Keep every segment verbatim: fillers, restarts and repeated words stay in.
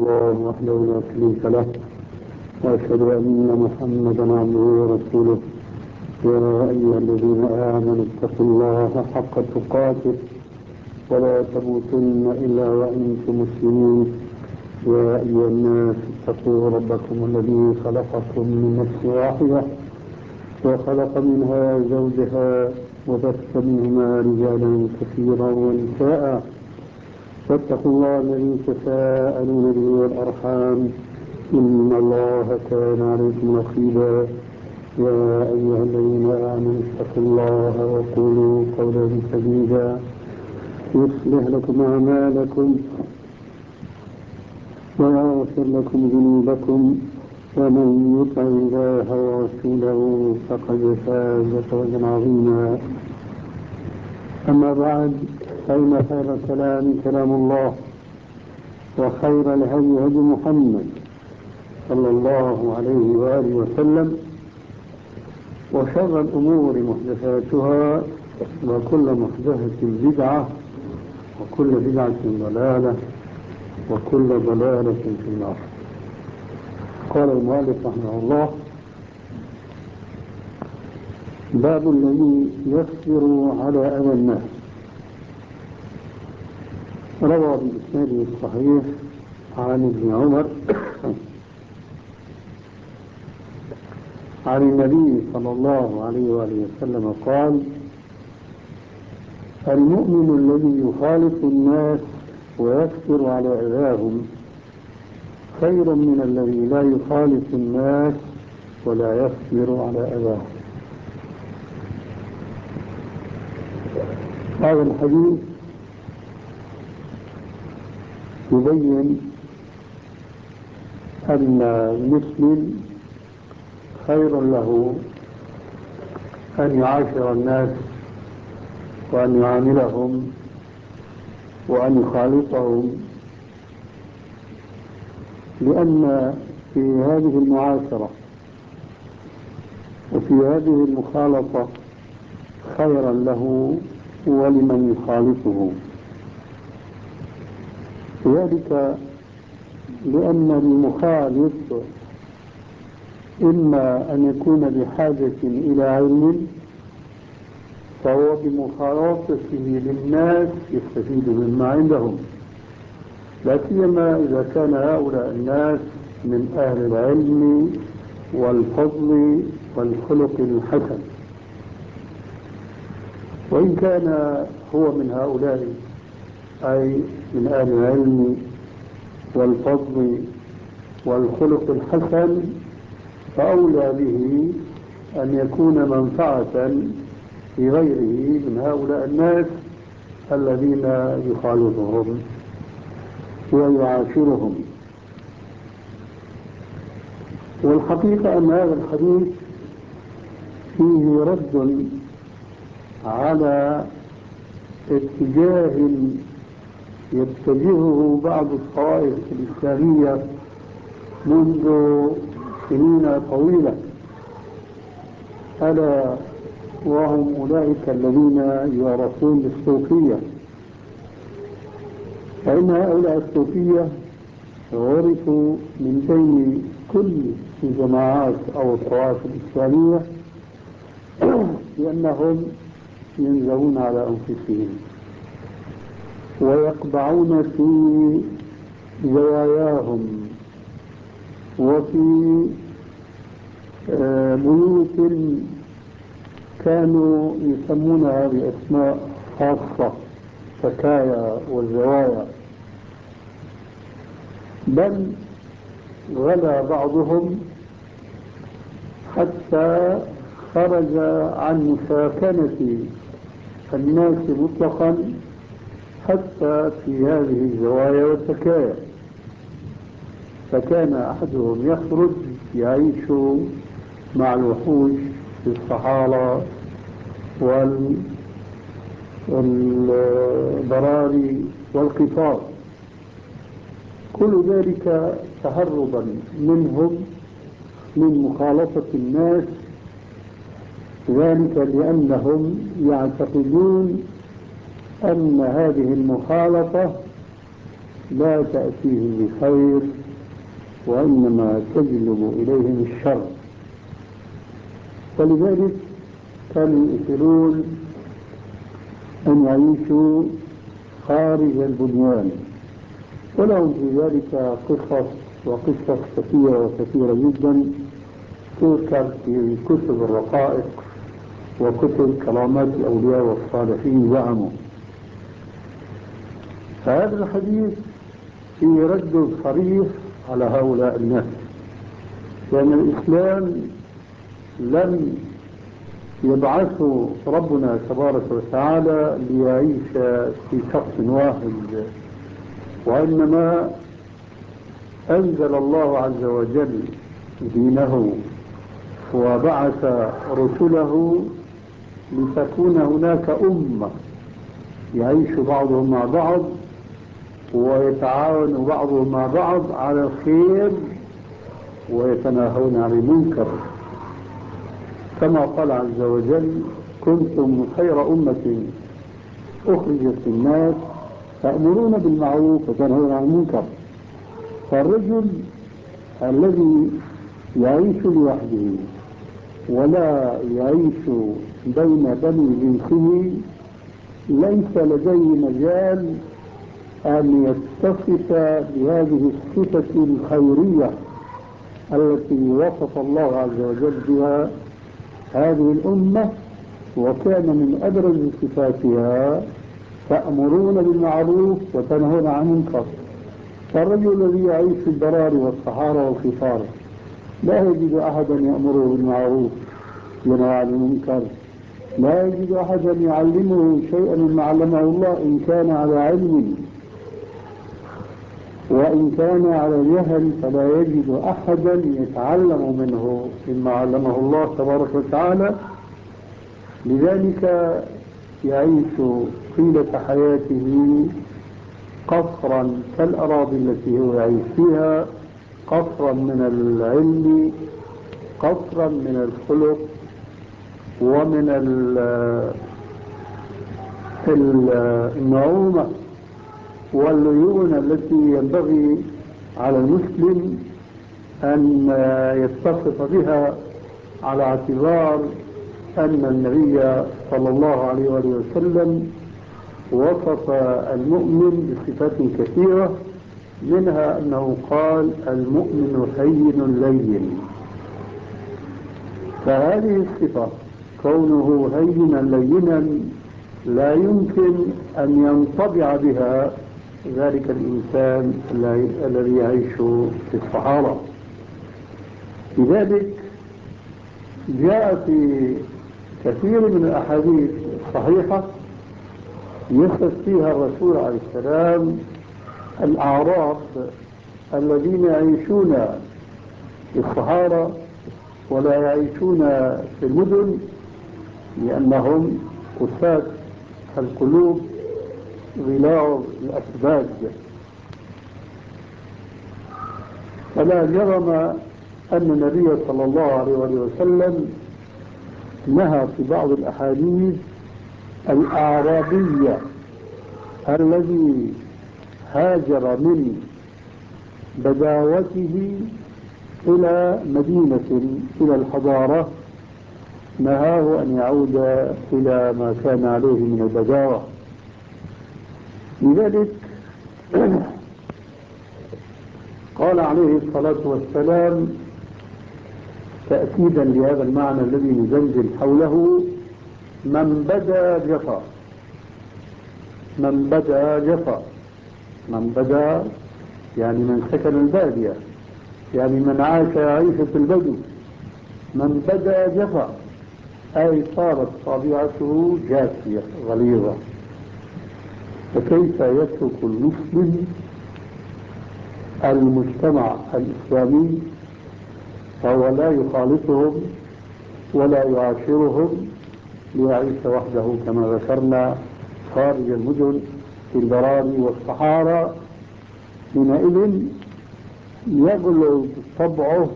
الله وحده لا شريك له وأشهد أن محمدا عبده ورسوله يا أيها الذين آمنوا اتقوا الله حق تقاته ولا تموتن إلا وأنتم مسلمون يا أيها الناس اتقوا ربكم الذي خلقكم من نفس واحدة وخلق منها زوجها وبث منهما رجالا كثيرا ونساء واتقوا الله الذي تساءلون به والأرحام إن الله كان عليكم رقيبا يا أيها الذين آمنوا اتقوا الله وقولوا قولا سديدا يصلح لكم أعمالكم ويغفر لكم ذنوبكم ومن يطع الله ورسوله فقد فاز فوزا عظيما. أما بعد فإن خير الكلام كلام الله وخير الهدي هدي محمد صلى الله عليه وآله وسلم وشر الأمور محدثاتها وكل محدثة بدعة وكل بدعة ضلالة وكل ضلالة في النار. قال المؤلف رحمه الله: باب الذي يصبر على أذى الناس. روى بإسناده الصحيح عن ابن عمر عن النبي صلى الله عليه وآله وسلم قال: المؤمن الذي يخالط الناس ويصبر على أذاهم خير من الذي لا يخالط الناس ولا يصبر على أذاهم. هذا الحديث يبين أن المسلم خير له أن يعاشر الناس وأن يعاملهم وأن يخالطهم، لأن في هذه المعاشرة وفي هذه المخالطة خيرا له ولمن يخالطه، ذلك لأن المخالط إما أن يكون بحاجة إلى علم فهو بمخالطته للناس يستفيد مما عندهم، لا سيما إذا كان هؤلاء الناس من أهل العلم والفضل والخلق الحسن. وإن كان هو من هؤلاء أي من أهل العلم والفضل والخلق الحسن فأولى به أن يكون منفعة لغيره من هؤلاء الناس الذين يخالطهم ويعاشرهم. والحقيقة أن هذا الحديث فيه رد على اتجاه يتجهه بعض الطوائف الإسلامية منذ سنين طويلة، ألا وهم أولئك الذين يعرفون بالصوفية. فإن هؤلاء الصوفية عرفوا من بين كل الجماعات أو الطوائف الإسلامية لأنهم ينزهون على أنفسهم ويقبعون في زواياهم وفي بيوت كانوا يسمونها بأسماء خاصة سكايا والزوايا، بل غلا بعضهم حتى خرج عن مساكنة الناس مطلقا حتى في هذه الزوايا والسكايا. فكان أحدهم يخرج يعيش مع الوحوش في الصحارى والبراري والقفار، كل ذلك تهربا منهم من مخالطة الناس، ذلك لأنهم يعتقدون أن هذه المخالطة لا تأتيهم بخير وإنما تجلب إليهم الشر. ولذلك كانوا يؤثرون أن يعيشوا خارج البنيان، ولهم في ذلك قصص وقصص كثيرة وكثيرة جدا تذكر في كتب الرقائق وكتب كرامات الأولياء والصالحين زعموا. فهذا الحديث فيه رد صريح على هؤلاء الناس، لأن الإسلام لم يبعثه ربنا تبارك وتعالى ليعيش في شخص واحد، وإنما أنزل الله عز وجل دينه وبعث رسله لتكون هناك أمة يعيش بعضهم مع بعض ويتعاون بعضهم مع بعض على الخير ويتناهون عن المنكر، كما قال عز وجل: كنتم خير أمة أخرجت للناس تأمرون بالمعروف وتنهون عن المنكر. فالرجل الذي يعيش لوحده ولا يعيش بين بني جنسه ليس لديه مجال أن يتصف بهذه الصفة الخيرية التي وصف الله عز وجل بها هذه الأمة، وكان من أبرز صفاتها تأمرون بالمعروف وتنهون عن المنكر. فالرجل الذي يعيش في البراري والصحارى والقفار لا يجد أحدا يأمره بالمعروف وينهى عن المنكر، لا يجد أحدا يعلمه شيئا مما علمه الله إن كان على علم، وإن كان على جهل فلا يجد أحدا يتعلم منه مما علمه الله تبارك وتعالى. لذلك يعيش طيلة حياته قصرا كالأراضي التي هو يعيش فيها، قصرا من العلم، قصرا من الخلق، ومن النعومة والليونة التي ينبغي على المسلم أن يتصف بها، على اعتبار أن النبي صلى الله عليه وآله وسلم وصف المؤمن بصفات كثيرة، منها أنه قال: المؤمن هين لين. فهذه الصفة كونه هينا لينا لا يمكن أن ينطبع بها ذلك الإنسان الذي يعيش في الصحارى. لذلك جاء في كثير من الأحاديث الصحيحة يصف فيها الرسول عليه السلام الأعراب الذين يعيشون في الصحارى ولا يعيشون في المدن، لأنهم قساة القلوب غلاظ الأسباب. فلا جرم أن النبي صلى الله عليه وسلم نهى في بعض الأحاديث الأعرابية الذي هاجر من بداوته إلى مدينة إلى الحضارة، نهاه أن يعود إلى ما كان عليه من البداوة. لذلك قال عليه الصلاة والسلام تأكيدا لهذا المعنى الذي نزلزل حوله: من بدا جفا. من بدا جفا، من بدا يعني من سكن البادية، يعني من عاش عيشة البدو. من بدا جفا أي صارت طبيعته جافية غليظة. فكيف يترك المسلم المجتمع الإسلامي فهو لا يخالطهم ولا يعاشرهم ليعيش وحده كما ذكرنا خارج المدن في البراري والصحارى؟ حينئذ يغلو طبعه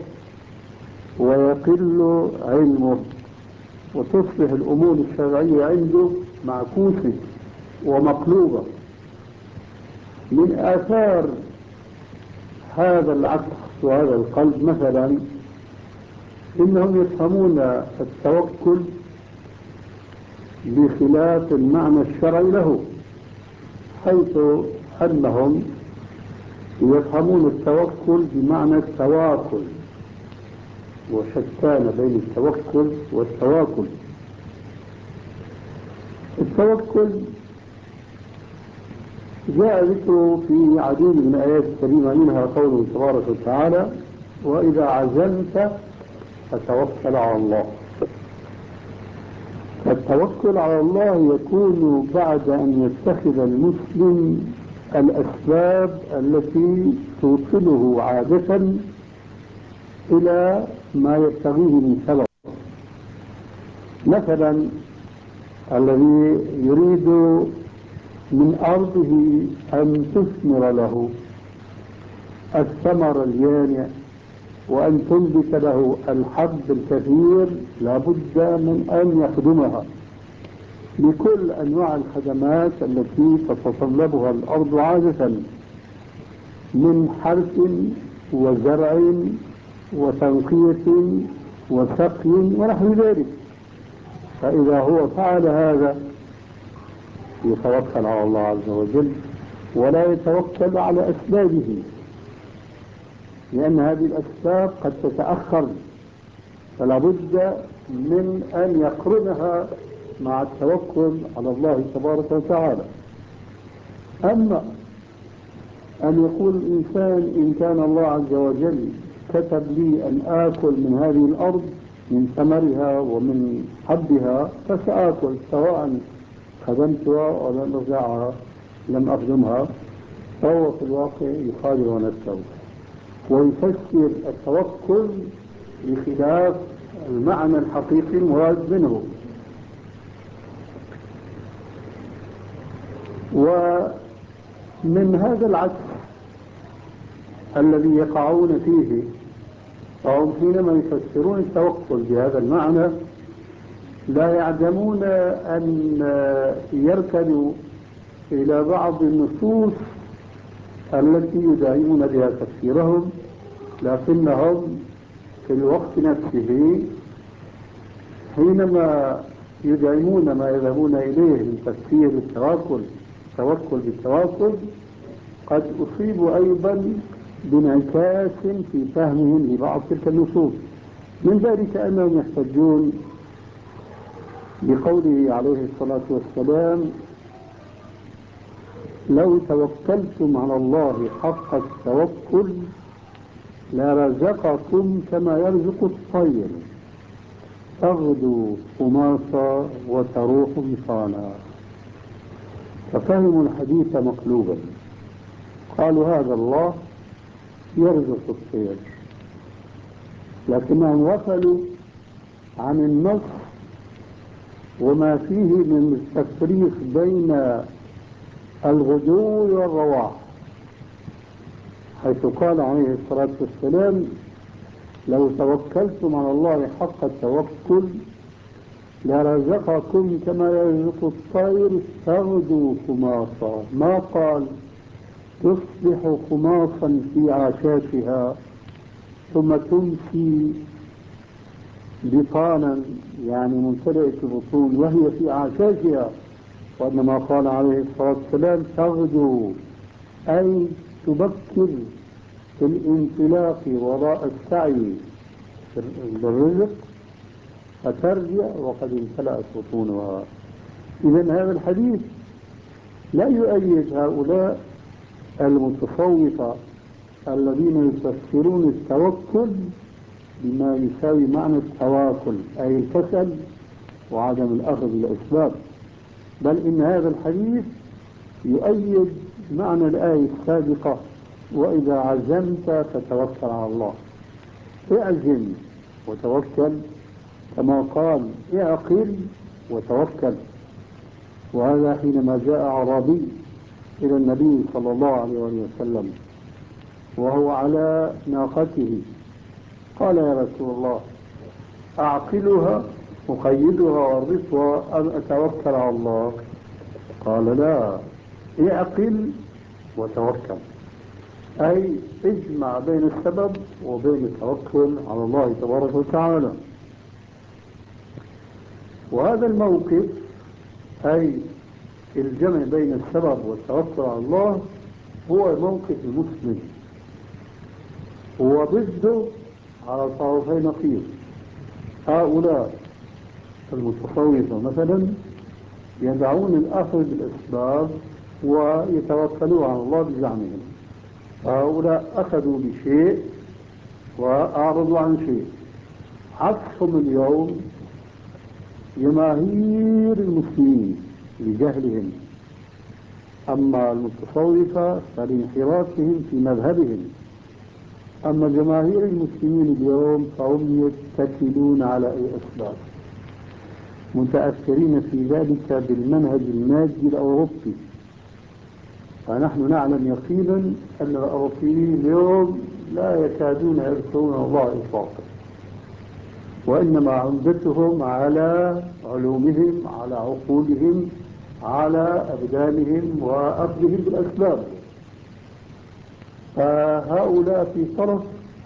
ويقل علمه، وتصبح الأمور الشرعية عنده معكوسة ومقلوبة. من آثار هذا العكس وهذا القلب مثلا إنهم يفهمون التوكل بخلاف المعنى الشرعي له، حيث أنهم يفهمون التوكل بمعنى التواكل، وشتان بين التوكل والتواكل. التوكل جاء ذكره في عديد من الآيات الكريمة، منها قوله تبارك وتعالى: وإذا عزمت فتوكل على الله. التوكل على الله يكون بعد أن يتخذ المسلم الأسباب التي توصله عادة إلى ما يبتغيه من سبب. مثلا الذي يريد من أرضه أن تثمر له الثمر اليانع وأن تنبت له الحب الكثير، لابد من أن يخدمها بكل أنواع الخدمات التي تتطلبها الأرض عادة من حرث وزرع وتنقية وسقي ونحو ذلك. فإذا هو فعل هذا يتوكل على الله عز وجل ولا يتوكل على أسبابه، لأن هذه الأسباب قد تتأخر، فلا بد من أن يقرنها مع التوكل على الله تبارك وتعالى. أما أن يقول الإنسان إن كان الله عز وجل كتب لي أن آكل من هذه الأرض من ثمرها ومن حبها فسآكل، سواء خدمتها ولم أزرعها لم أخدمها، فهو في الواقع يخادع نفسه ويفسر التوكل بخلاف المعنى الحقيقي المراد منه. ومن هذا العكس الذي يقعون فيه، فهم حينما يفسرون التوكل بهذا المعنى لا يعدمون أن يركنوا إلى بعض النصوص التي يدعمون بها تفسيرهم، لكنهم في الوقت نفسه حينما يدعمون ما يذهبون إليه من تفسير التوكل التوكل بالتوكل قد أصيبوا أيضا بانعكاس في فهمهم لبعض تلك النصوص. من ذلك أنهم يحتجون بقوله عليه الصلاة والسلام: لو توكلتم على الله حق التوكل لرزقكم كما يرزق الطير تغدو خماصا وتروح بطانا. ففهموا الحديث مقلوبا، قالوا هذا الله يرزق الطير، لكنهم غفلوا عن النص وما فيه من التفريق بين الغدو والرواح، حيث قال عليه الصلاة والسلام: لو توكلتم على الله حق التوكل لرزقكم كما يرزق الطير تغدو خماصا. ما قال تصبح خماصا في عشاشها ثم تمسي بطانا يعني ممتلئة البطون وهي في عشاشها، وإنما قال عليه الصلاة والسلام تغدو، أي تبكر في الانطلاق وراء السعي بالرزق فترجع وقد امتلأت بطونها. إذا هذا الحديث لا يؤيد هؤلاء المتصوفة الذين يفسرون التوكل بما يساوي معنى التواكل، أي الكسل وعدم الأخذ بالأسباب، بل إن هذا الحديث يؤيد معنى الآية السابقة: وإذا عزمت فتوكل على الله. اعزم وتوكل، كما قال اعقل وتوكل. وهذا حينما جاء أعرابي إلى النبي صلى الله عليه وسلم وهو على ناقته قال: يا رسول الله أعقلها أقيدها وأربطها أم أتوكل على الله؟ قال: لا، اعقل وتوكل، أي اجمع بين السبب وبين التوكل على الله تبارك وتعالى. وهذا الموقف أي الجمع بين السبب والتوكل على الله هو موقف المسلم، هو ضده على طرفي نقيض. هؤلاء المتصوفة مثلا يدعون الأخذ بالأسباب ويتوكلون على الله بزعمهم، هؤلاء أخذوا بشيء وأعرضوا عن شيء. عكسهم اليوم جماهير المسلمين لجهلهم، أما المتصوفة فلانحرافهم في مذهبهم، أما جماهير المسلمين اليوم فهم يتكلون على أي أسباب، متأثرين في ذلك بالمنهج المادي الأوروبي. فنحن نعلم يقينا أن الأوروبيين اليوم لا يكادون يذكرون الله إطلاقا، وإنما عمدتهم على علومهم، على عقولهم، على أبدانهم وأخذهم بالأسباب. فهؤلاء في طرف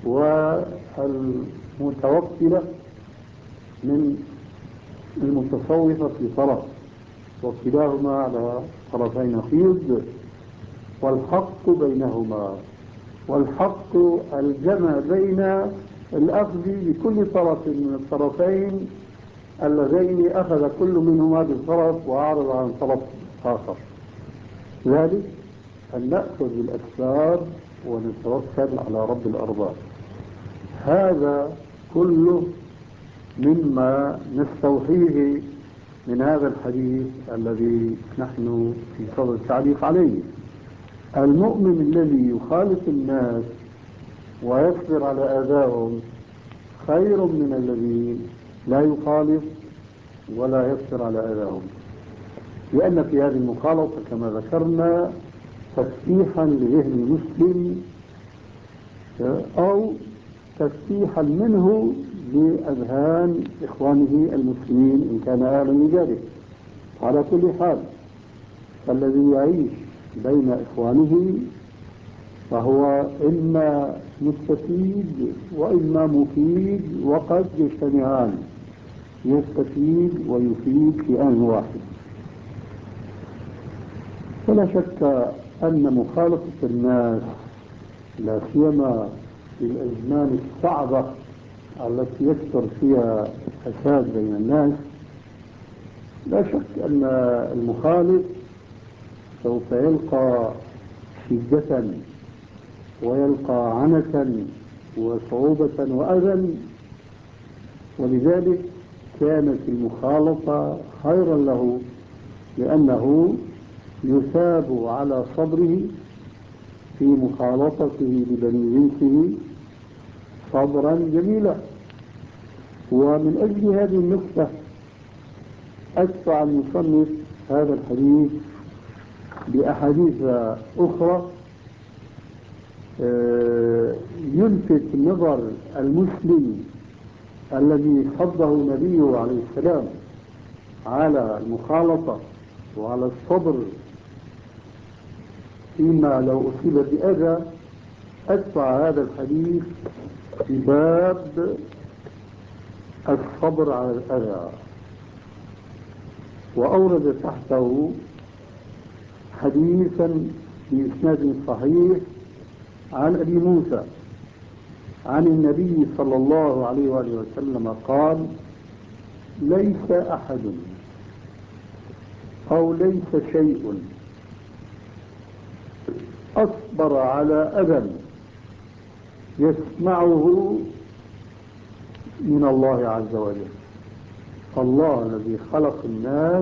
والمتوكلة من المتصوفة في طرف، وكلاهما على طرفين نقيض، والحق بينهما. والحق الجمع بين الأخذ بكل طرف من الطرفين اللذين أخذ كل منهما بالطرف وأعرض عن طرف آخر، ذلك أن نأخذ بالأسباب ونتوكل على رب الأرباب. هذا كله مما نستوحيه من هذا الحديث الذي نحن في صدد التعليق عليه. المؤمن الذي يخالف الناس ويصبر على أذاهم خير من الذي لا يخالف ولا يصبر على أذاهم، لأن في هذه المخالطة كما ذكرنا تفتيحا لذهن المسلم أو تفتيحا منه لأذهان إخوانه المسلمين إن كان أهلا لذلك. على كل حال فالذي يعيش بين إخوانه فهو إما مستفيد وإما مفيد، وقد يجتمعان، يستفيد ويفيد في آن واحد. فلا شك أن مخالطة الناس لا سيما في الأزمان الصعبة التي يكثر فيها الفساد بين الناس، لا شك أن المخالف سوف يلقى شدة ويلقى عنة وصعوبة وأذى، ولذلك كانت المخالطة خيرا له، لأنه يثاب على صبره في مخالطته لبني جنسه صبرا جميلا. ومن أجل هذه النقطة أتبع المصنف هذا الحديث بأحاديث أخرى يلفت نظر المسلم الذي حضه نبيه عليه السلام على المخالطة وعلى الصبر فيما لو أصيب بأذى. أتبع هذا الحديث بباب الصبر على الأذى، وأورد تحته حديثا بإسناد صحيح عن أبي موسى عن النبي صلى الله عليه وآله وسلم قال: ليس أحد أو ليس شيء أصبر على أذى يسمعه من الله عز وجل. الله الذي خلق الناس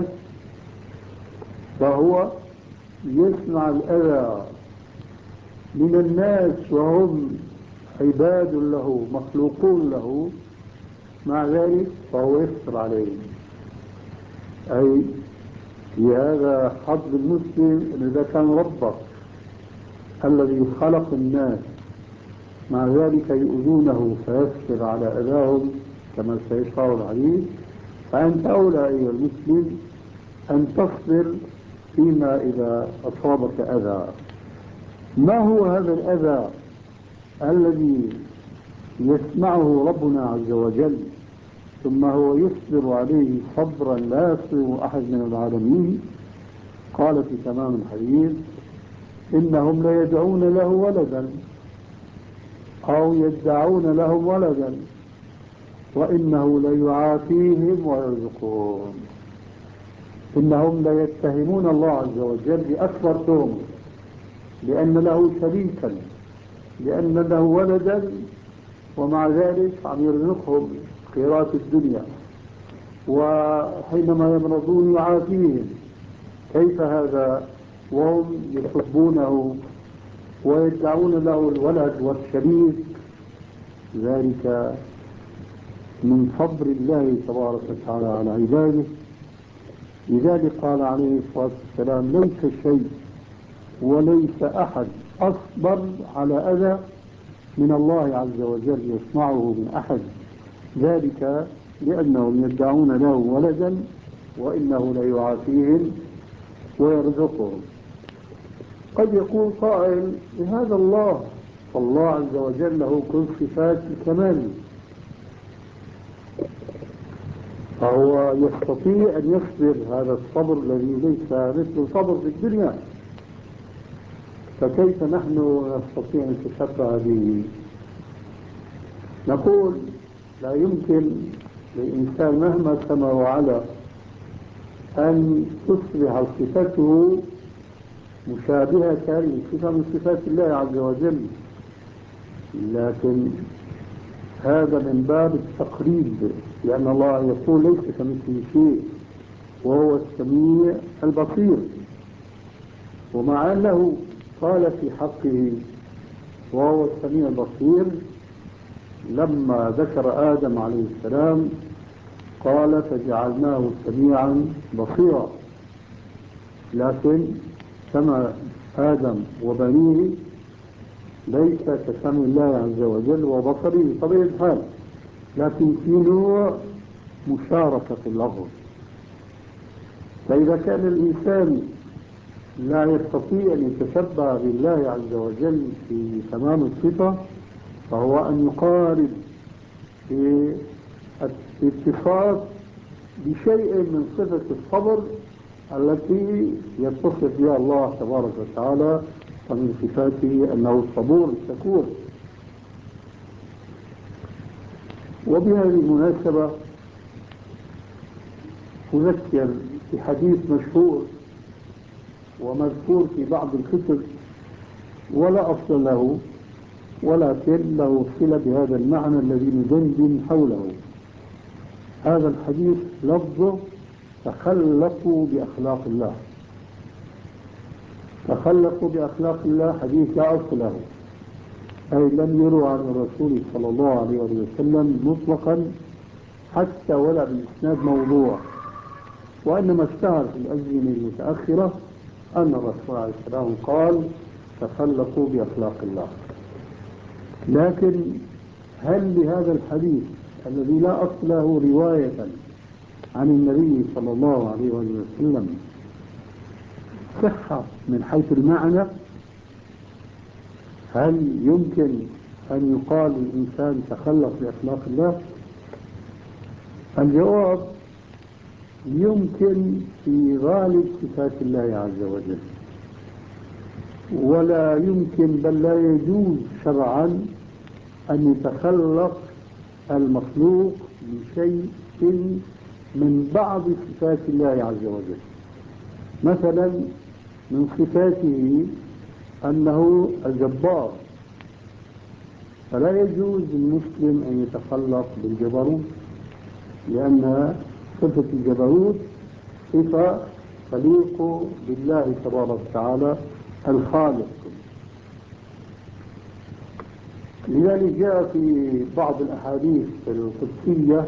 فهو يسمع الأذى من الناس وهم عباد له مخلوقون له، مع ذلك فهو يصبر عليهم. أي في هذا حظ المسلم أن إذا كان ربك الذي خلق الناس مع ذلك يؤذونه فيصبر على أذاهم كما سيشرع الحديث، فأنت أولى أيها المسلم أن تصبر فيما إذا أصابك أذى. ما هو هذا الأذى الذي يسمعه ربنا عز وجل ثم هو يصبر عليه صبرا لا يصبر أحد من العالمين؟ قال في تمام الحديث: إنهم ليدعون له ولدا أو يدعون لهم ولدا وإنه ليعافيهم ويرزقهم. إنهم ليتهمون الله عز وجل بأكبر تهم، لأن له شريكا، لأن له ولدا، ومع ذلك عم يرزقهم خيرات الدنيا، وحينما يمرضون يعافيهم. كيف هذا وهم يحبونه ويدعون له الولد والشريك؟ ذلك من صبر الله تبارك وتعالى على عباده. لذلك قال عليه الصلاة والسلام: ليس شيء وليس أحد أصبر على أذى من الله عز وجل يسمعه من أحد، ذلك لأنهم يدعون له ولدا وإنه ليعافيهم ويرزقهم. قد يقول قائل: لهذا الله، فالله عز وجل له كل صفات الكمال، فهو يستطيع أن يصبر هذا الصبر الذي ليس مثل صبر في الدنيا، فكيف نحن نستطيع أن نتشبه به؟ نقول: لا يمكن للإنسان مهما سما وعلا أن تصبح صفته مشابهة لصفة من صفات الله عز وجل، لكن هذا من باب التقريب، لأن الله يقول: ليس كمثله شيء وهو السميع البصير. ومع أنه قال في حقه وهو السميع البصير، لما ذكر آدم عليه السلام قال: فجعلناه سميعا بصيرا. لكن سمع آدم وبنيه ليس كسمع الله عز وجل وبصره طبيعي الحال، لكن في نوع مشاركة في اللفظ. فإذا كان الإنسان لا يستطيع أن يتشبه بالله عز وجل في تمام الصفة، فهو أن يقارب في الاتصاف بشيء من صفة الصبر التي يتصف بها الله تبارك وتعالى، ومن صفاته أنه الصبور الشكور. وبهذه المناسبة أذكر بحديث مشهور ومذكور في بعض الكتب ولا أصل له، ولكن له صلة بهذا المعنى الذي ندندن حوله. هذا الحديث لفظه: تخلقوا بأخلاق الله. تخلقوا بأخلاق الله حديث لا أصل له، أي لم يروا عن الرسول صلى الله عليه وسلم مطلقا حتى ولا بإسناد موضوع، وإنما اشتهر في الأزمنة المتأخرة أن الرسول عليه السلام قال: تخلقوا بأخلاق الله. لكن هل لهذا الحديث الذي لا أصل له رواية عن النبي صلى الله عليه وسلم صحة من حيث المعنى؟ هل يمكن أن يقال الإنسان تخلق بأخلاق الله؟ الجواب: يمكن في غالب صفات الله عز وجل، ولا يمكن بل لا يجوز شرعا أن يتخلق المخلوق بشيء من بعض صفات الله عز وجل. مثلا من صفاته أنه الجبار، فلا يجوز للمسلم أن يتخلق بالجبروت، لأن صفة الجبروت صفة تليق بالله تبارك وتعالى الخالق. لذلك جاء في بعض الأحاديث القدسية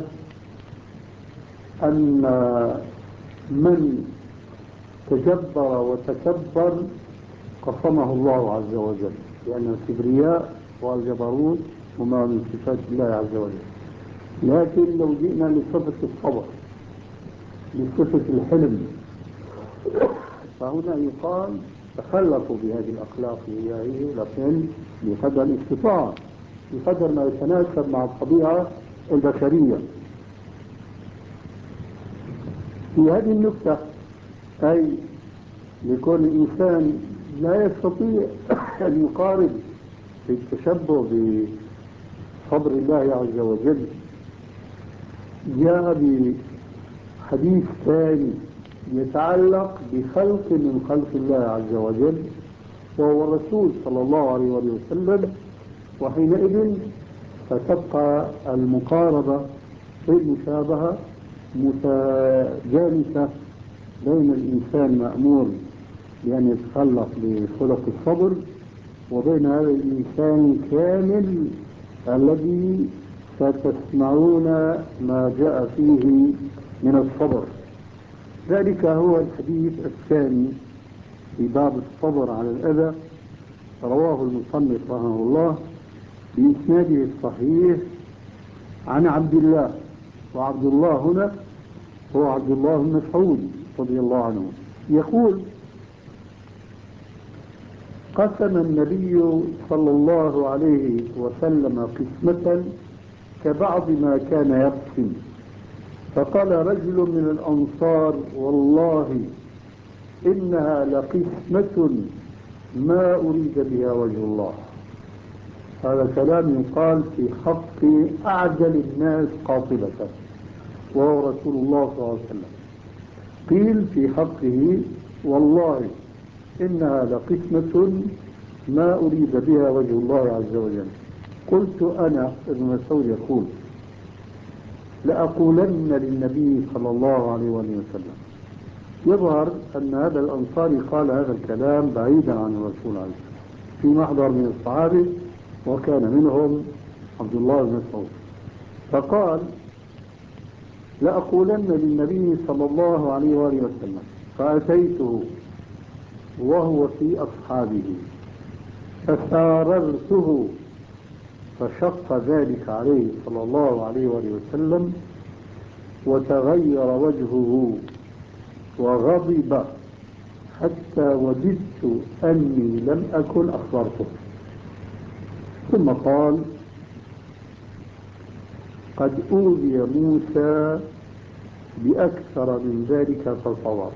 أن من تجبر وتكبر قصمه الله عز وجل، لأن الكبرياء والجبروت هما من صفات الله عز وجل. لكن لو جئنا لصفة الصبر، لصفة الحلم، فهنا يقال تخلقوا بهذه الأخلاق الإلهية، لكن بقدر الاستطاعة، بقدر ما يتناسب مع الطبيعة البشرية. في هذه النقطة أي لكون الإنسان لا يستطيع أن يقارب في التشبه بصبر الله عز وجل، جاء بحديث ثاني يتعلق بخلق من خلق الله عز وجل وهو الرسول صلى الله عليه وسلم، وحينئذ فتبقى المقاربة في المشابهة متجانسة بين الإنسان مأمور بأن يتخلق بخلق الصبر وبين هذا الإنسان الكامل الذي ستسمعون ما جاء فيه من الصبر. ذلك هو الحديث الثاني في باب الصبر على الأذى، رواه المصنف رحمه الله بإسناده الصحيح عن عبد الله، وعبد الله هنا هو عبد الله بن مسعود رضي الله عنه، يقول: قسم النبي صلى الله عليه وسلم قسمة كبعض ما كان يقسم، فقال رجل من الأنصار: والله إنها لقسمة ما أريد بها وجه الله. هذا كلام يقال في حق أعجل الناس قاطبة وهو رسول الله صلى الله عليه وسلم. قيل في حقه: والله إنها لقسمة ما أريد بها وجه الله عز وجل. قلت أنا ابن مسعود يقول: لأقولن للنبي صلى الله عليه وسلم. يظهر أن هذا الأنصاري قال هذا الكلام بعيدا عن الرسول عليه الصلاة والسلام في محضر من الصحابة، وكان منهم عبد الله بن مسعود، فقال: لأقولن للنبي صلى الله عليه وسلم. فأتيته وهو في أصحابه فساررته، فشق ذلك عليه صلى الله عليه وسلم وتغير وجهه وغضب حتى وددت أني لم أكن أخبرته. ثم قال: قد أوذي موسى بأكثر من ذلك فصبر.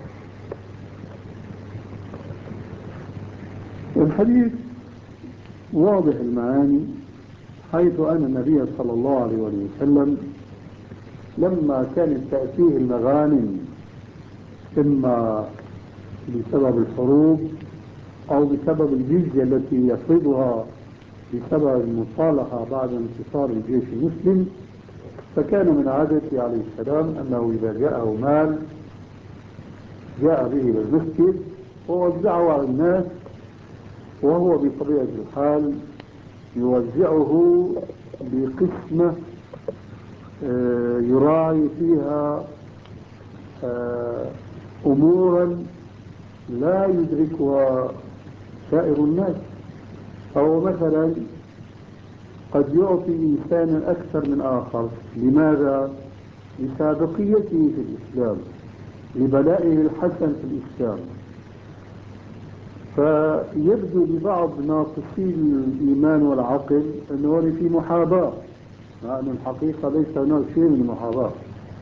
الحديث واضح المعاني، حيث أن النبي صلى الله عليه وسلم لما كانت تأتيه المغانم إما بسبب الحروب أو بسبب الجزية التي يفرضها بسبب المصالحة بعد انتصار الجيش المسلم، فكان من عادته عليه السلام أنه إذا جاءه مال جاء به إلى المسجد ووزعه على الناس، وهو بطبيعة الحال يوزعه بقسمة يراعي فيها أمورا لا يدركها سائر الناس. فهو مثلا قد يعطي إنسانا أكثر من آخر. لماذا؟ لسابقيته في الإسلام، لبلائه الحسن في الإسلام. فيبدو لبعض ناقصي الإيمان والعقل أنه في محاباة، مع أن الحقيقة ليس هناك شيء من المحاباة.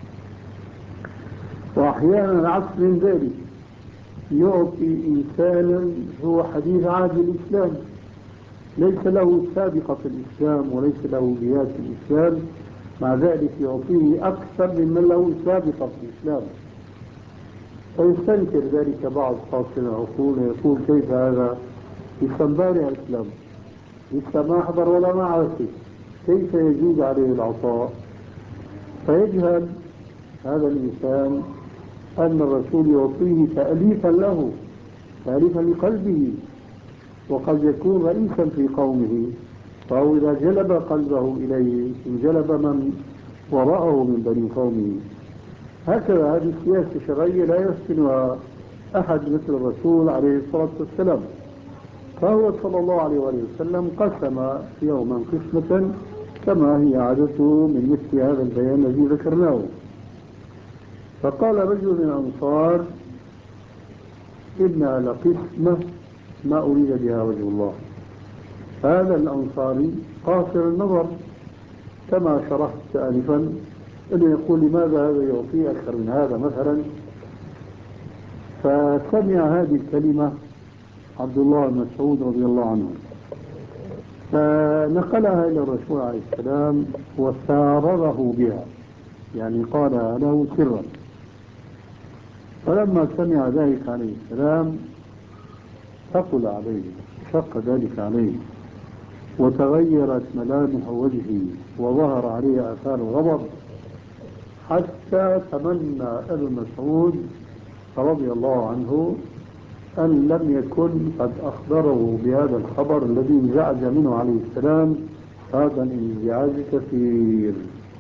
وأحيانا العكس من ذلك، يعطي إنسانا هو حديث عهد الإسلام، ليس له سابقة في الإسلام وليس له جهاد في الإسلام، مع ذلك يعطيه أكثر ممن له سابقة في الإسلام. ويستنكر ذلك بعض قاصر العقول ويقول: كيف هذا؟ لسه بارع الإسلام، لسه ما حضر ولا ما عرف، كيف يجوز عليه العطاء؟ فيجهل هذا الإنسان أن الرسول يعطيه تأليفا له، تأليفا لقلبه، وقد يكون رئيسا في قومه، فهو إذا جلب قلبه إليه انجلب من وراءه من بني قومه. هكذا هذه السياسة الشرعية لا يحسنها أحد مثل الرسول عليه الصلاة والسلام. فهو صلى الله عليه وسلم قسم يوما قسمة كما هي عادته من مثل هذا البيان الذي ذكرناه. فقال رجل من الأنصار: إنها لقسمة ما أريد بها وجه الله. هذا الأنصاري قاصر النظر كما شرحت آنفا، أنه يقول لماذا هذا يعطي أكثر من هذا مثلا. فسمع هذه الكلمة عبد الله بن مسعود رضي الله عنه، فنقلها إلى الرسول عليه السلام وسارره بها، يعني قالها له سرا. فلما سمع ذلك عليه السلام ثقل عليه، شق ذلك عليه، وتغيرت ملامح وجهه وظهر عليه آثار الغضب، حتى تمنى ابن مسعود رضي الله عنه أن لم يكن قد أخبره بهذا الخبر الذي انزعج منه عليه السلام هذا الانزعاج كثير.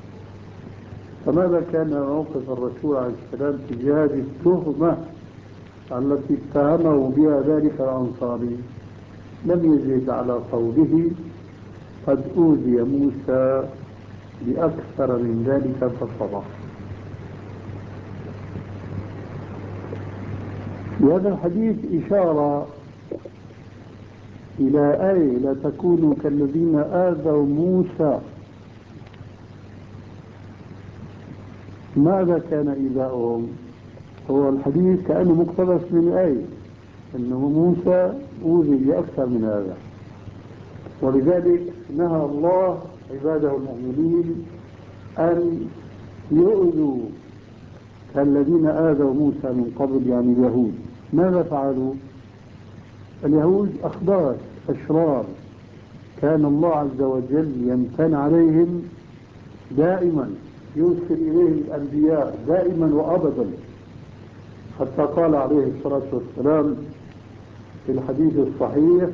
فماذا كان موقف الرسول عليه السلام تجاه التهمة التي اتهمه بها ذلك الأنصاري؟ لم يزد على قوله قد أوذي موسى بأكثر من ذلك فصبر. بهذا الحديث إشارة إلى آية لا تكونوا كالذين آذوا موسى. ماذا كان إيذاؤهم؟ هو الحديث كأنه مقتبس من آية أنه موسى أوذي بأكثر من هذا، ولذلك نهى الله عباده المؤمنين أن يؤذوا كالذين آذوا موسى من قبل، يعني اليهود. ماذا فعلوا؟ اليهود أخبار أشرار كان الله عز وجل يمتن عليهم دائما، يرسل إليهم الأنبياء دائما وأبدا، حتى قال عليه الصلاة والسلام في الحديث الصحيح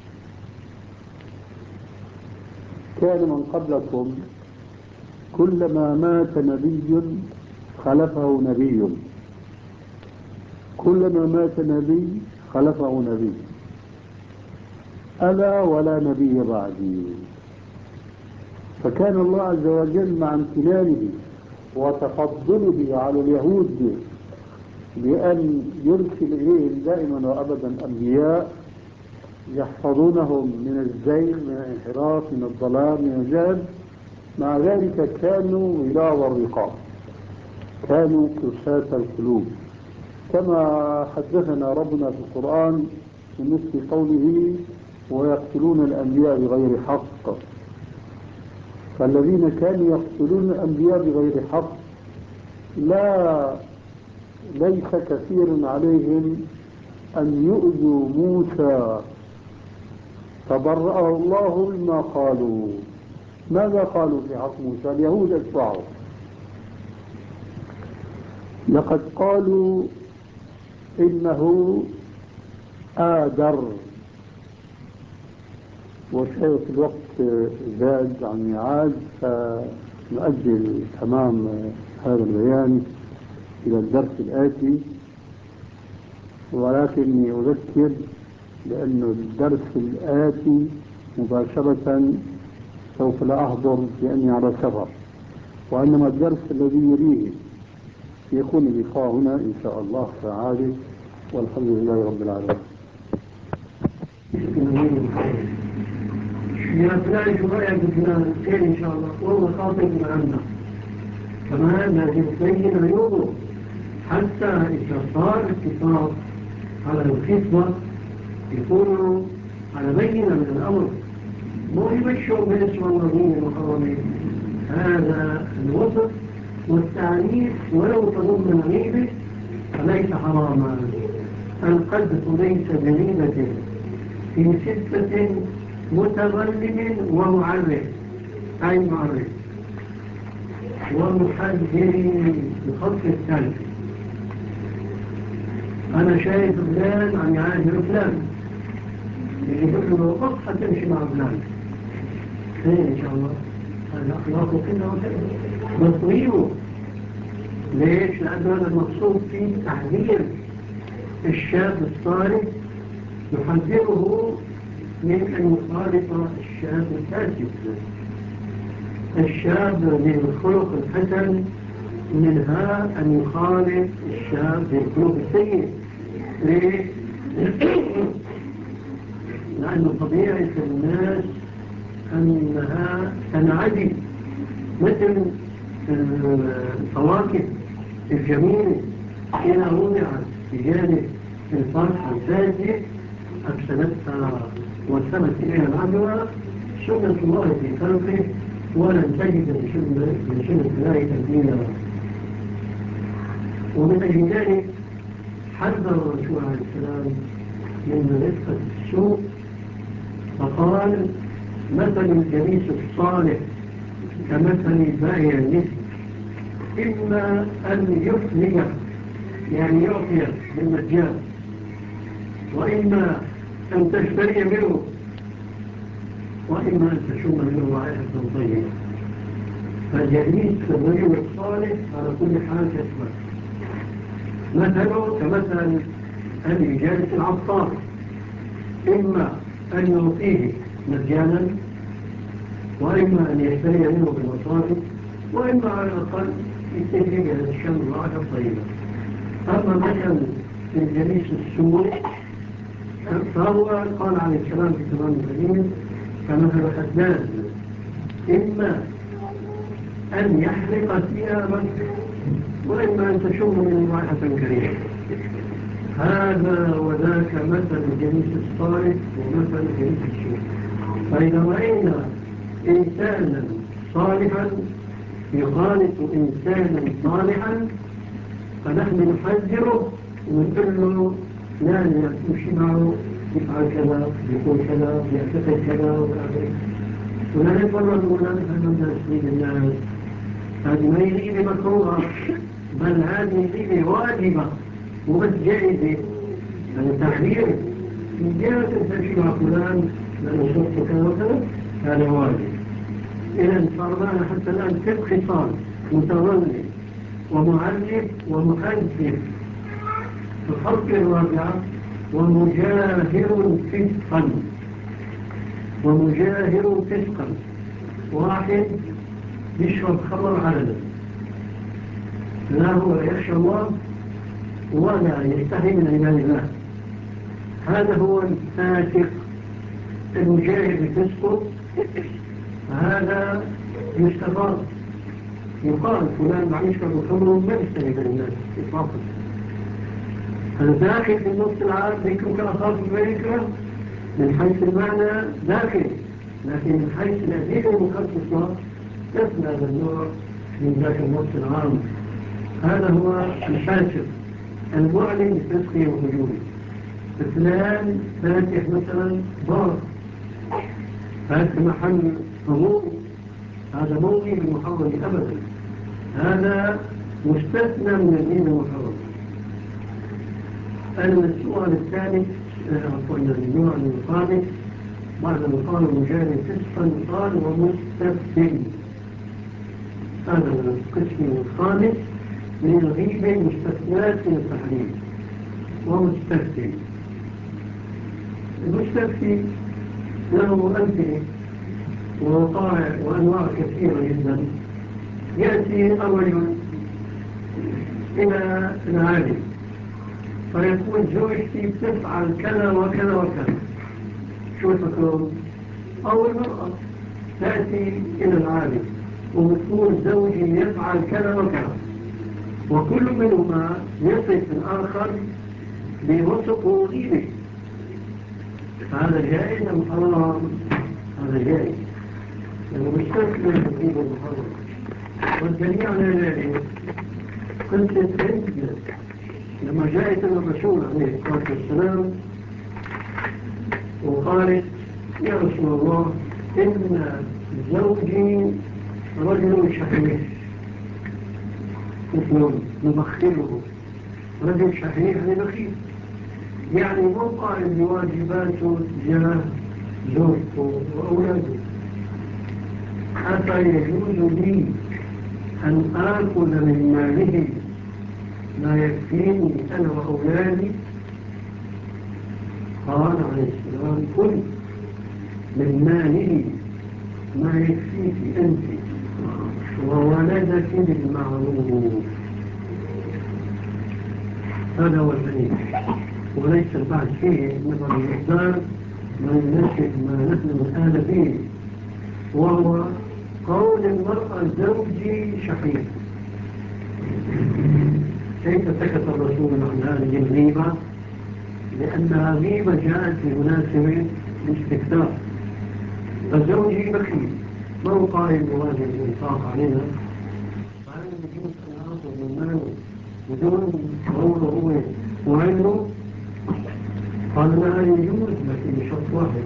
كان من قبلكم كلما مات نبي خلفه نبي، كلما مات نبي خلفه نبي، ألا ولا نبي بعدي. فكان الله عز وجل مع امتنانه وتفضله على اليهود بأن يرسل إليهم دائما وأبدا أنبياء يحفظونهم من الزيغ، من الانحراف، من الضلال، من الجهل. مع ذلك كانوا غلاظ الرقاب، كانوا قساة القلوب، كما حدثنا ربنا في القرآن في مثل قوله ويقتلون الأنبياء بغير حق. فالذين كانوا يقتلون الأنبياء بغير حق لا ليس كثير عليهم أن يؤذوا موسى، فبرأه الله مما قالوا. ماذا قالوا في حق موسى؟ اليهود اتبعوا، لقد قالوا إنه آدر، وشايف الوقت زاد عن ميعاد، فنؤجل تمام هذا البيان إلى الدرس الآتي. ولكني أذكر بأن الدرس الآتي مباشرة سوف لا أحضر لأني على سفر، وإنما الدرس الذي يليه يكون اللقاء هنا إن شاء الله تعالى، والحمد لله رب العالمين. يطلع شوية بفلان خير إن شاء الله، وهو خاطب معنا كمان لازم تبين عيوبه، حتى إذا صار اتصال على الخطبة يكونوا على بينة من الأمر، مو يمشوا بالاسم النظيم المحرمين. هذا الوصف والتعريف ولو تضمن غيبة فليس حراما. القذف ليس بغيبة في ستة متغلب ومعرف، أي معرف ومحذر بخط الثلج. أنا شايف فلان عن يعاجر فلان، يقول له قصة تمشي مع فلان خير إن شاء الله، هذا أخلاقه كده وكده نطويه. ليش؟ لأنه هذا المقصود فيه تحذير الشاب الصالح، يحذره من أن يخالط الشاب الفاسد. الشاب بالخلق الحسن منها أن يخالط الشاب بالخلق السيء. ليه؟ لأن طبيعة الناس أنها تنعدي مثل الفواكه الجميلة إذا وضعت بجانب الفرحة الزاجة أفسدتها وسمت إليها العدوى. سنة الله في خلقه ولن تجد لسنة الله تبديلا. ومن أجل ذلك حذر الرسول عليه السلام من رفقة السوء فقال مثل الجليس الصالح كمثل بائع المسك إما أن يفلج يعني يعطي بالمجان وإما أن تشتري منه وإما أن تشم منه رائحة طيبة. فالجليس الرجل الصالح على كل حال يسمع مثله كمثل أن يجالس العطار إما أن يعطيه مجانا وإما أن يشتري منه بالمصارف وإما على الأقل يستفيد من الشم رائحة طيبة. أما مثل الجليس السوء فهو قال عليه السلام في تمام الدليل كمثل حداد إما أن يحرق ثيابا وإما أن تشم من رائحة كريمة. هذا وذاك مثل الجليس الصالح ومثل الجليس السوء. فإذا رأينا إنسانا صالحا يخالط إنسانا صالحا فنحن نحذره ونقول له لا يمشي معه يفعل كذا يقول كذا يعتقد كذا ولا نتفرد ولا نفهم الناس من الناس. هذه ما يجي مكروهة بل هذه يجي واجبة وبس جائزة. يعني تحذير من جهة تمشي مع فلان لأنه شرط كذا وكذا هذا واجب. إذا صار حتى الآن ست خصال متولي ومعلم ومؤدب. الخلق الرابعة ومجاهر فسقا ومجاهر فسقا. واحد يشرب خمر علنا لا هو يخشى الله ولا يستحي من عباد الله. هذا هو الفاسق المجاهر بفسقه. هذا يستفاد يقال فلان معيش بالخمر وما يستحي من الناس إطلاقا. هذا داخل في النص العام بيكون كأخاف الملكة من حيث المعنى داخل، لكن من حيث الأدلة المخصصة تسمى هذا النوع من ذاك النص العام. هذا هو الفاسق المعلن بفسقه وهجومه. فلان فاتح مثلا ضار هذا محل حضور هذا موضي بالمحرم أبدا. هذا مستثنى من الدين المحرم. السؤال الثالث عفوا النوع الخامس بعد ما قال مجاهد فسقا قال ومستبدل. هذا القسم الخامس من الغيبة مستثنات من التحريم. ومستبدل المستبدل له أمثلة ووقائع وأنواع كثيرة جدا. يأتي الرجل إلى العالم فيقول زوجتي تفعل كذا وكذا وكذا. شو تقول؟ أو المرأة تأتي إلى العالم وتقول زوجي يفعل كذا وكذا وكل منهما يصف الآخر بوصف وغيره. هذا جائز أم حرام؟ هذا جائز لأنه مستثنى من الغيبة المحرمة. والدليل على ذلك قصة هند لما جاءت الرسول عليه الصلاة والسلام وقالت يا رسول الله إن زوجي رجل شحيح مثل نبخله. رجل شحيح يعني بخيل يعني موقع بواجباته تجاه زوجته وأولاده. حتى يجوز لي أن آكل من ماله ما يكفيني أنا وأولادي؟ قال عليه السلام كل من ماله ما يكفيك أنت وولدك بالمعروف. هذا هو الدليل وليس البعث فيه نظر المقدار ما ينشئ ما نحن الآن فيه، وهو قول المرأة زوجي شحيح. كيف سكت الرسول عن هذه الغيبة؟ لأنها غيبة جاءت بمناسبة الاستكثار. فزوجي بخيل، ما هو قائل بواجب الإنفاق عليها، فهل يجوز أن أعطي من ماله بدون قوله هو وعلمه؟ قال لا يجوز، لكن بشرط واحد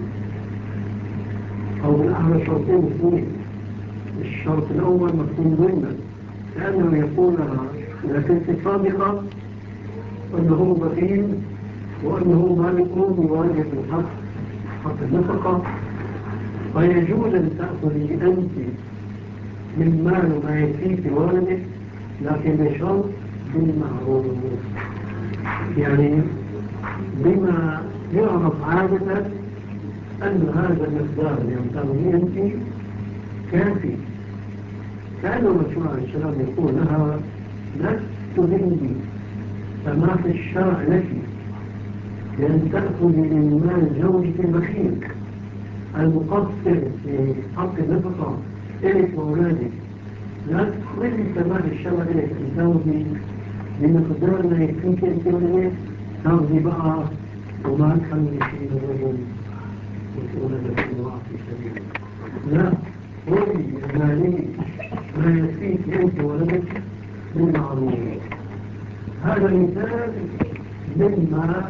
أو بالأعلى شرطين اثنين. الشرط الأول مكتوب ضمنا، لأنه يقول لها إذا كنت صادقة أنه بخيل وأنه ما يكون بواجب الحق حق النفقة، فيجوز أن تأخذي أنت من مال ما يكفيك والدك، لكن بشرط بالمعروف، يعني بما يعرف عادة أن هذا المقدار اللي تأخذيه أنت كافي. كان الرسول عليه السلام يقول لها لست عندي فما في الشرع لك لأن تأخذي من مال زوجك البخيل المقصر في حق النفقة إليك وأولادك، لا تخرجي كمان الشرع إليك أن تأخذي بمقدار ما يكفيك أنت ولدك، تأخذي بقى وما تخلي شيء الرجل وتولد في الله في سبيله. لا، خذي مالي ما يكفيك أنت ولدك بالمعروف. هذا مثال مما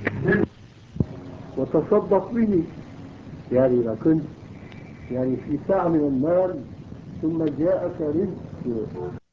وتصدق به، يعني إذا كنت يعني في ساعة من المال ثم جاءك رزق